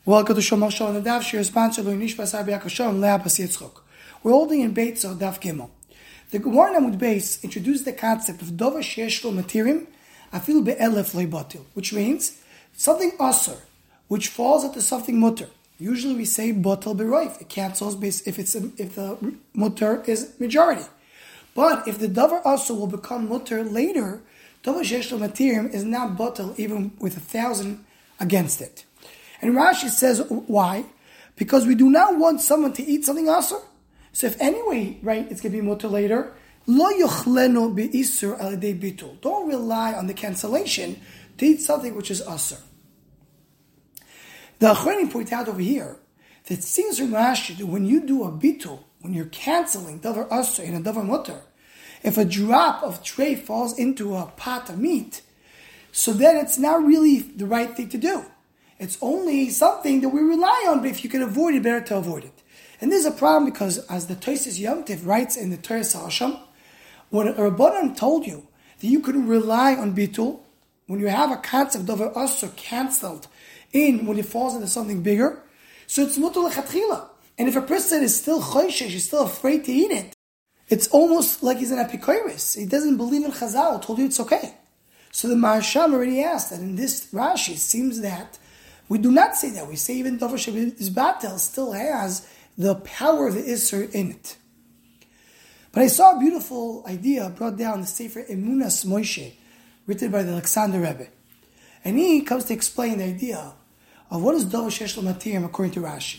Welcome to Shomar Shalom the Daf. Shir sponsored by Nishbas Abiyak Hashem Le'apas Yitzchok. We're holding in Beit Zah Daf Gimel. The Gemara Amud Beis introduced the concept of Dover Sheyesh Lo Matirim Afilu Be'elef Lo Batil, which means something Asur, which falls into something Mutter. Usually we say Batal Beroif. It cancels if the Mutter is majority. But if the Dover Asur will become Mutter later, Dover Sheyesh Lo Matirim is not Batal even with 1,000 against it. And Rashi says, why? Because we do not want someone to eat something asur. So if anyway, right, it's going to be mutter later, lo yochleno be'isur al yedei bitul. Don't rely on the cancellation to eat something which is asur. The Achronim point out over here that it seems from Rashi that when you do a bitul, when you're canceling davar asur and a davar mutter, if a drop of tray falls into a pot of meat, so then it's not really the right thing to do. It's only something that we rely on, but if you can avoid it, better to avoid it. And this is a problem because, as the Tosfos Yom Tov writes in the Torah Hashem, when a Rabbanan told you that you could rely on bitul, when you have a concept of asur cancelled when it falls into something bigger, so it's mutar lechatchila. And if a person is still choishesh, he's still afraid to eat it, it's almost like he's an apikoris. He doesn't believe in Chazal, told you it's okay. So the Maharsham already asked that in this Rashi, it seems that we do not say that. We say even Dover Shebe'is Batel still has the power of the Isser in it. But I saw a beautiful idea brought down in the Sefer Emunas Moshe, written by the Alexander Rebbe. And he comes to explain the idea of what is Dover Sheyesh Lo Matirim according to Rashi.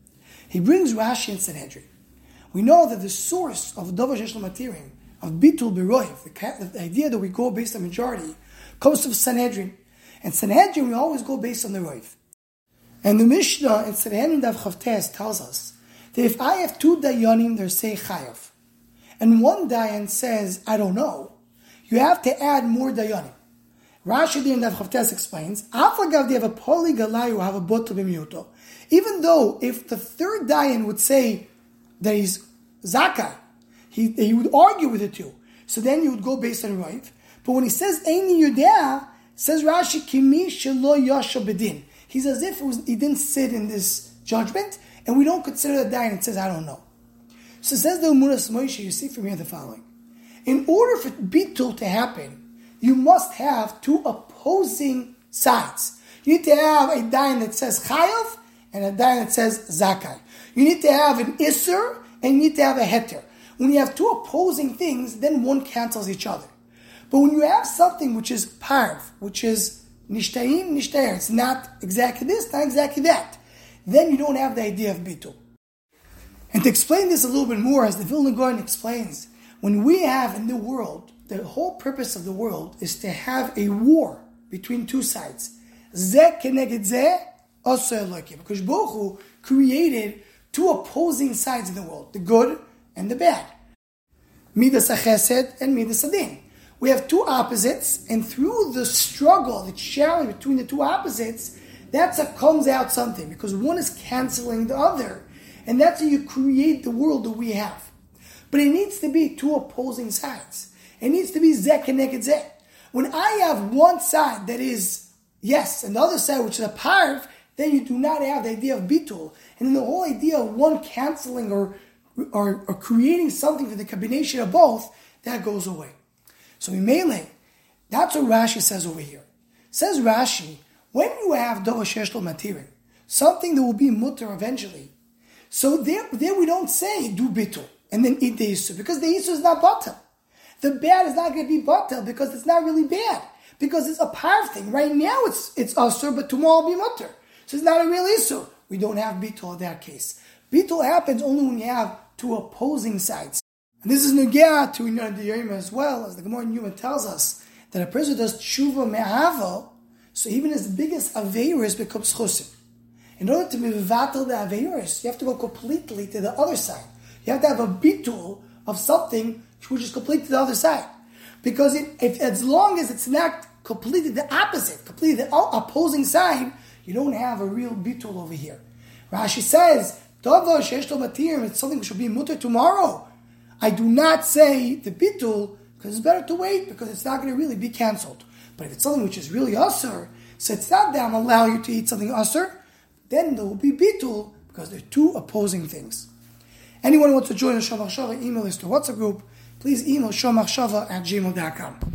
He brings Rashi and Sanhedrin. We know that the source of Dover Sheyesh Lo Matirim, of Bitul Beroiv, the idea that we go based on majority, comes from Sanhedrin. And Sanhedrin, we always go based on the Roiv. And the Mishnah in Sanhedrin Daf Chavtes tells us that if I have two dayanim, they say chayav, and one dayan says, I don't know, you have to add more dayanim. Rashi in Daf Chavtes explains, Afagav they have a poli galayu have a botel b'miyuto. Even though if the third dayan would say that he's zakai, he would argue with the two. So then you would go based on Roiv. But when he says Eini Yudea, says Rashi, Kimi shelo yasha bedin. He's as if he didn't sit in this judgment, and we don't consider the dayan. It says, I don't know. So says the Emunas Moshe, you see from here the following. In order for bitul to happen, you must have two opposing sides. You need to have a dayan that says chayav, and a dayan that says zakai. You need to have an isser, and you need to have a heter. When you have two opposing things, then one cancels each other. But when you have something which is parv, which is nishtayim, nishtayir, it's not exactly this, not exactly that, then you don't have the idea of bitul. And to explain this a little bit more, as the Vilna Gaon explains, when we have in the world, the whole purpose of the world is to have a war between two sides. Zeh keneged zeh, aseh Elokim. Because Baruch Hu created two opposing sides in the world, the good and the bad. Midas HaChesed and Midas HaDin. We have two opposites, and through the struggle, the challenge between the two opposites, that's what comes out something, because one is canceling the other, and that's how you create the world that we have. But it needs to be two opposing sides. It needs to be zeh keneged zeh. When I have one side that is yes, and the other side which is a parv, then you do not have the idea of bitul, and the whole idea of one canceling or creating something for the combination of both, that goes away. So in Melee, that's what Rashi says over here. Says Rashi, when you have Dover Sheyesh Lo Matirim, something that will be mutter eventually, so there we don't say do bitul and then eat the Yisur, because the Yisur is not batel. The bad is not going to be batel because it's not really bad, because it's a parv thing. Right now it's asur, but tomorrow will be mutter. So it's not a real Yisur. We don't have bitul in that case. Bitul happens only when you have two opposing sides. And this is Nugea to Inyan Diyayim as well, as the Gemara in Yuma tells us, that a person does tshuva me'ahava, so even his biggest aveiros becomes chosim. In order to be vivatel the aveiros, you have to go completely to the other side. You have to have a bitul of something which is completely to the other side. Because if as long as it's not completely the opposite, completely the opposing side, you don't have a real bitul over here. Rashi says, Dover Sheyesh Lo Matirim, it's something which should be mutter tomorrow. I do not say the bitul, because it's better to wait, because it's not going to really be cancelled. But if it's something which is really asur, so it's not that I'm allowing you to eat something asur, then there will be bitul, because they're two opposing things. Anyone who wants to join the Shomachshava email list or WhatsApp group, please email shomachshava@gmail.com.